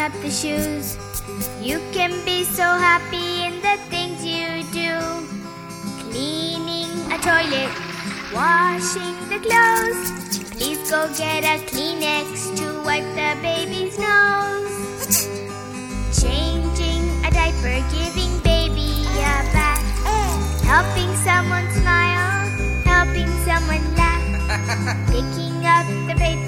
up the shoes. You can be so happy in the things you do. Cleaning a toilet, washing the clothes. Please go get a Kleenex to wipe the baby's nose. Changing a diaper, giving baby a bath. Helping someone smile, helping someone laugh. Picking up the paper